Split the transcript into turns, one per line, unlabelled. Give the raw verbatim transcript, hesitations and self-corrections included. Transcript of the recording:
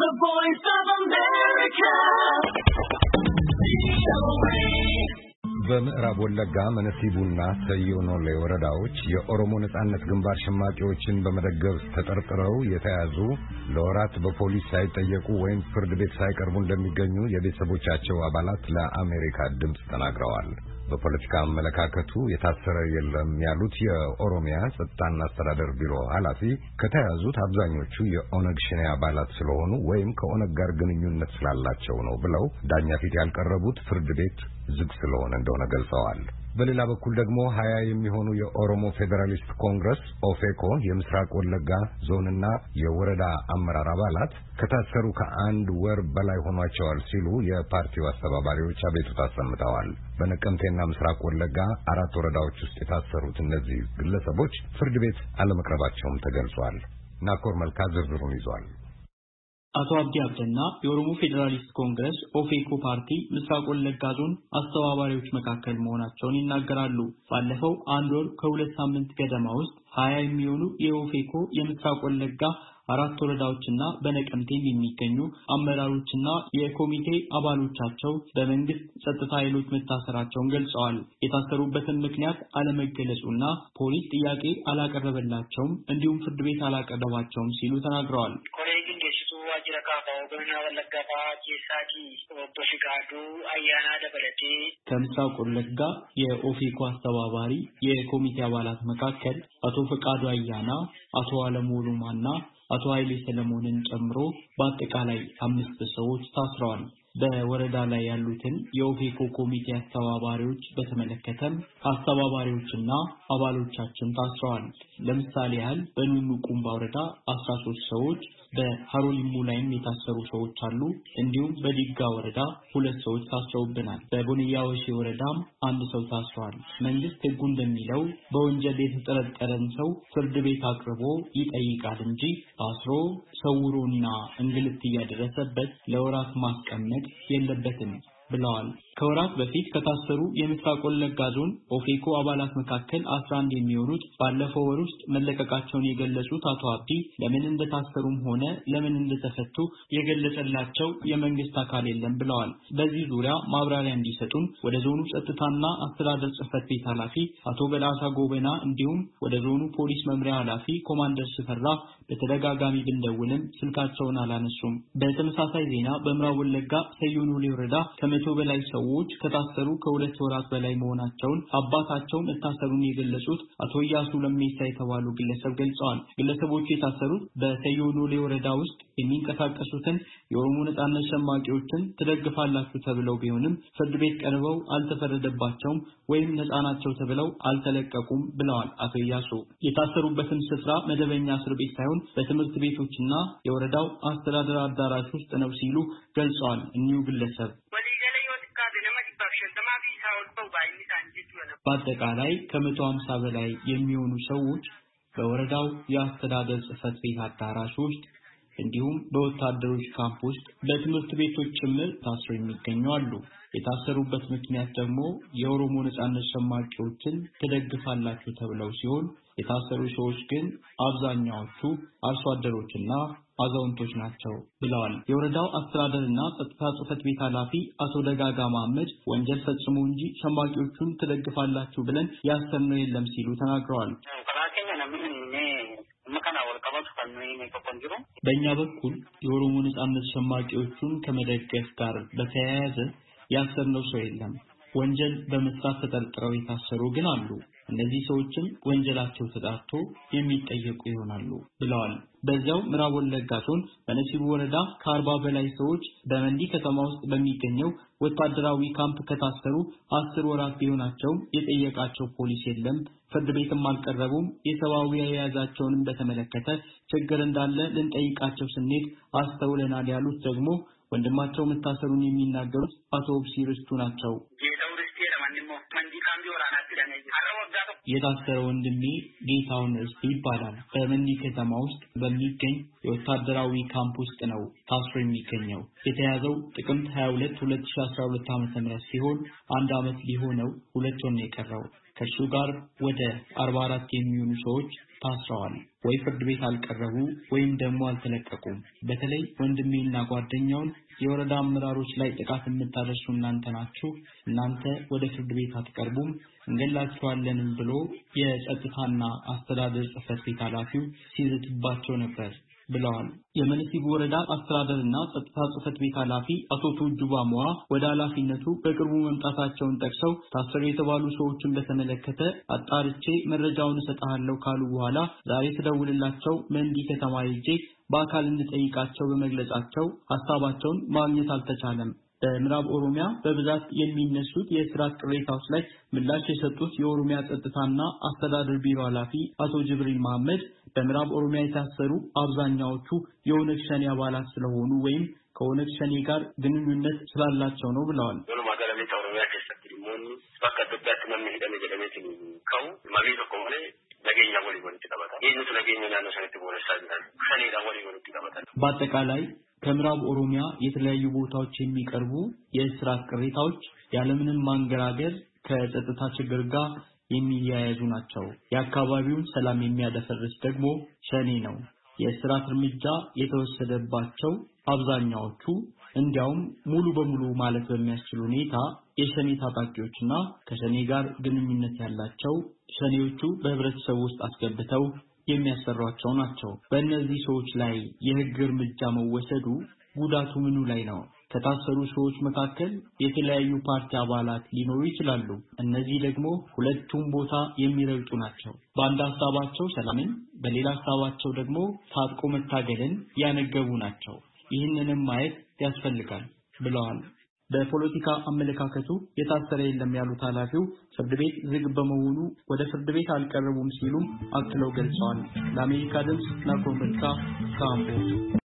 The Voice of America. በምዕራብ ወለጋ መነሲቡና ሰዮኖሌ ወረዳዎች የኦሮሞ ነጻነት ግንባር ሸማቂዎችን በመደገፍ ተጠርጥረው የተያዙ ለወራት በፖሊስ ሳይጠየቁ ወይም ፍርድ ቤት ሳይቀርቡ እንደሚገኙ የቤተሰቦቻቸው አባላት ለአሜሪካ ድምጽ ተናግረዋል። በፖለቲካ አመለካከቱ የታሰረ የለም ያሉት የኦሮሚያ ጸጥታና አስተዳደር ቢሮ ኃላፊ ከተያዙት አብዛኞቹ የኦነግ ሸኔ አባላት ስለሆኑ ወይም ከኦነግ ጋር ግንኙነት ስላላቸው ነው ብለው ዳኛ ፊት ያልቀረቡት ፍርድ ቤት ዝግ ስለሆነ እንደሆነ ገልጸዋል። በሌላ በኩል ደግሞ ሀያ የሚሆኑ የኦሮሞ ፌዴራሊስት ኮንግረስ ኦፌኮ የምስራቅ ወለጋ ዞንና የወረዳ አመራር አባላት ከታሰሩ ከአንድ ወር በላይ ሆኗቸዋል ሲሉ የፓርቲው አስተባባሪዎች አቤቱታ አሰምተዋል። በነቀምቴና ምስራቅ ወለጋ አራት ወረዳዎች ውስጥ የታሰሩት እነዚህ ግለሰቦች ፍርድ ቤት አለመቅረባቸውም ተገልጿል። ናኮር መልካ ዝርዝሩን ይዟል።
አቶ አብዲ አብደና የኦሮሞ ፌዴራሊስት ኮንግረስ ኦፌኮ ፓርቲ ምስራቅ ወለጋ ዞን አስተባባሪዎች መካከል መሆናቸውን ይናገራሉ። ባለፈው አንድ ወር ከሁለት ሳምንት ገደማ ውስጥ ሀያ የሚሆኑ የኦፌኮ የምስራቅ ወለጋ አራት ወረዳዎችና በነቀምቴም የሚገኙ አመራሮችና የኮሚቴ አባሎቻቸው በመንግስት ጸጥታ ኃይሎች መታሰራቸውን ገልጸዋል። የታሰሩበትን ምክንያት አለመገለጹና ፖሊስ ጥያቄ አላቀረበላቸውም እንዲሁም ፍርድ ቤት አላቀረባቸውም ሲሉ ተናግረዋል። ከምስራቅ ወለጋ የኦፌኮ አስተባባሪ የኮሚቴ አባላት መካከል አቶ ፈቃዱ አያና፣ አቶ አለሙሉማና አቶ ኃይሌ ሰለሞንን ጨምሮ በአጠቃላይ አምስት ሰዎች ታስረዋል። በወረዳ ላይ ያሉትን የኦፌኮ ኮሚቴ አስተባባሪዎች በተመለከተም አስተባባሪዎችና አባሎቻችን ታስረዋል። ለምሳሌ ያህል በኑኑ ቁምባ ወረዳ አስራ ሶስት ሰዎች፣ በሃሮሊሙ ላይም የታሰሩ ሰዎች አሉ። እንዲሁም በዲጋ ወረዳ ሁለት ሰዎች ታስረውብናል። በቦንያ ወሺ ወረዳም አንድ ሰው ታስሯል። መንግስት ህጉ እንደሚለው በወንጀል የተጠረጠረን ሰው ፍርድ ቤት አቅርቦ ይጠይቃል እንጂ አስሮ ሰውሮና እንግልት እያደረሰበት ለወራት ማስቀመጥ የለበትም ብለዋል። ከወራት በፊት ከታሰሩ የምስራቅ ወለጋ ዞን ኦፌኮ አባላት መካከል አስራ አንድ የሚሆኑት ባለፈው ወር ውስጥ መለቀቃቸውን የገለጹት አቶ አብዲ ለምን እንደታሰሩም ሆነ ለምን እንደተፈቱ የገለጸላቸው የመንግስት አካል የለም ብለዋል። በዚህ ዙሪያ ማብራሪያ እንዲሰጡን ወደ ዞኑ ጸጥታና አስተዳደር ጽሕፈት ቤት ኃላፊ አቶ በላሳ ጎበና እንዲሁም ወደ ዞኑ ፖሊስ መምሪያ ኃላፊ ኮማንደር ስፈራ በተደጋጋሚ ብንደውልም ስልካቸውን አላነሱም። በተመሳሳይ ዜና በምዕራብ ወለጋ ሰዮኖሌ ወረዳ ከመቶ በላይ ሰዎች ከታሰሩ ከሁለት ወራት በላይ መሆናቸውን አባታቸው መታሰሩን የገለጹት አቶ ያሱ ለሜሳ የተባሉ ግለሰብ ገልጸዋል። ግለሰቦቹ የታሰሩት በሰዮኖሌ ወረዳ ውስጥ የሚንቀሳቀሱትን የኦሮሞ ነጻነት ሸማቂዎችን ትደግፋላችሁ ተብለው ቢሆንም ፍርድ ቤት ቀርበው አልተፈረደባቸውም ወይም ነጻ ናቸው ተብለው አልተለቀቁም ብለዋል። አቶ ያሱ የታሰሩበትን ስፍራ መደበኛ እስር ቤት ሳይሆን በትምህርት ቤቶችና የወረዳው አስተዳደር አዳራሽ ውስጥ ነው ሲሉ ገልጸዋል። እኒሁ ግለሰብ በአጠቃላይ ከመቶ ሃምሳ በላይ የሚሆኑ ሰዎች በወረዳው የአስተዳደር ጽሕፈት ቤት አዳራሽ ውስጥ እንዲሁም በወታደሮች ካምፕ ውስጥ በትምህርት ቤቶች ጭምር ታስረው የሚገኙ አሉ። የታሰሩበት ምክንያት ደግሞ የኦሮሞ ነጻነት ሸማቂዎችን ትደግፋላችሁ ተብለው ሲሆን የታሰሩ ሰዎች ግን አብዛኛዎቹ አርሶ አደሮችና አዛውንቶች ናቸው ብለዋል። የወረዳው አስተዳደርና ጸጥታ ጽሕፈት ቤት ኃላፊ አቶ ደጋጋ መሐመድ ወንጀል ፈጽሞ እንጂ ሸማቂዎቹን ትደግፋላችሁ ብለን ያሰብነው የለም ሲሉ ተናግረዋል። በእኛ በኩል የኦሮሞ ነጻነት ሸማቂዎቹን ከመደገፍ ጋር በተያያዘ ያሰብነው ሰው የለም። ወንጀል በመስራት ተጠርጥረው የታሰሩ ግን አሉ። እነዚህ ሰዎችም ወንጀላቸው ተጣርቶ የሚጠየቁ ይሆናሉ ብለዋል። በዚያው ምዕራብ ወለጋ ዞን በነሲቡ ወረዳ ከአርባ በላይ ሰዎች በመንዲ ከተማ ውስጥ በሚገኘው ወታደራዊ ካምፕ ከታሰሩ አስር ወራት ቢሆናቸው የጠየቃቸው ፖሊስ የለም፣ ፍርድ ቤትም አልቀረቡም። የሰብአዊ አያያዛቸውንም በተመለከተ ችግር እንዳለ ልንጠይቃቸው ስንሄድ አስተውለናል ያሉት ደግሞ ወንድማቸው መታሰሩን የሚናገሩት አቶ ኦብሲርስቱ ናቸው። የታሰረ ወንድሜ ጌታውን እስቲ ይባላል። በመንዲ ከተማ ውስጥ በሚገኝ የወታደራዊ ካምፕ ውስጥ ነው ታስሮ የሚገኘው። የተያዘው ጥቅምት ሃያ ሁለት ሁለት ሺህ አስራ ሁለት ዓ.ም ሲሆን አንድ አመት ሊሆነው ሁለት ወር ነው የቀረው። ከእሱ ጋር ወደ አርባ አራት የሚሆኑ ሰዎች ታስረዋል። ወይ ፍርድ ቤት አልቀረቡ ወይም ደግሞ አልተለቀቁም። በተለይ ወንድሜና ጓደኛውን የወረዳ አመራሮች ላይ ጥቃት የምታደርሱ እናንተ ናችሁ፣ እናንተ ወደ ፍርድ ቤት አትቀርቡም፣ እንገላችኋለንም ብሎ የጸጥታና አስተዳደር ጽሕፈት ቤት ኃላፊው ሲዝትባቸው ነበር ብለዋል። የመነሲቡ ወረዳ አስተዳደርና ጸጥታ ጽሕፈት ቤት ኃላፊ አቶ ቱጁባ ሞአ ወደ ኃላፊነቱ በቅርቡ መምጣታቸውን ጠቅሰው ታሰሩ የተባሉ ሰዎችን በተመለከተ አጣርቼ መረጃውን እሰጥሃለሁ ካሉ በኋላ ዛሬ ተደውልላቸው መንዲ ከተማ ሄጄ በአካል እንድጠይቃቸው በመግለጻቸው ሐሳባቸውን ማግኘት አልተቻለም። በምዕራብ ኦሮሚያ በብዛት የሚነሱት የእስራት ቅሬታዎች ላይ ምላሽ የሰጡት የኦሮሚያ ጸጥታና አስተዳደር ቢሮ ኃላፊ አቶ ጅብሪል መሐመድ በምዕራብ ኦሮሚያ የታሰሩ አብዛኛዎቹ የኦነግ ሸኔ አባላት ስለሆኑ ወይም ከኦነግ ሸኔ ጋር ግንኙነት ስላላቸው ነው ብለዋል። በአጠቃላይ ከምዕራብ ኦሮሚያ የተለያዩ ቦታዎች የሚቀርቡ የእስራት ቅሬታዎች ያለምንም ማንገራገር ከጸጥታ ችግር ጋር የሚያያዙ ናቸው። የአካባቢውን ሰላም የሚያደፈርስ ደግሞ ሸኔ ነው። የእስራት እርምጃ የተወሰደባቸው አብዛኛዎቹ እንዲያውም ሙሉ በሙሉ ማለት በሚያስችል ሁኔታ የሸኔ ታጣቂዎችና ከሸኔ ጋር ግንኙነት ያላቸው ሸኔዎቹ በህብረተሰቡ ውስጥ አስገብተው የሚያሰሯቸው ናቸው። በእነዚህ ሰዎች ላይ የህግ እርምጃ መወሰዱ ጉዳቱ ምኑ ላይ ነው? ከታሰሩ ሰዎች መካከል የተለያዩ ፓርቲ አባላት ሊኖሩ ይችላሉ። እነዚህ ደግሞ ሁለቱም ቦታ የሚረግጡ ናቸው። በአንድ ሐሳባቸው ሰላምን፣ በሌላ ሐሳባቸው ደግሞ ታጥቆ መታገልን ያነገቡ ናቸው። ይህንንም ማየት ያስፈልጋል ብለዋል። በፖለቲካ አመለካከቱ የታሰረ የለም ያሉት ኃላፊው ፍርድ ቤት ዝግ በመሆኑ ወደ ፍርድ ቤት አልቀረቡም ሲሉም አክለው ገልጸዋል። ለአሜሪካ ድምፅ ናኮር መልካ ካምቦ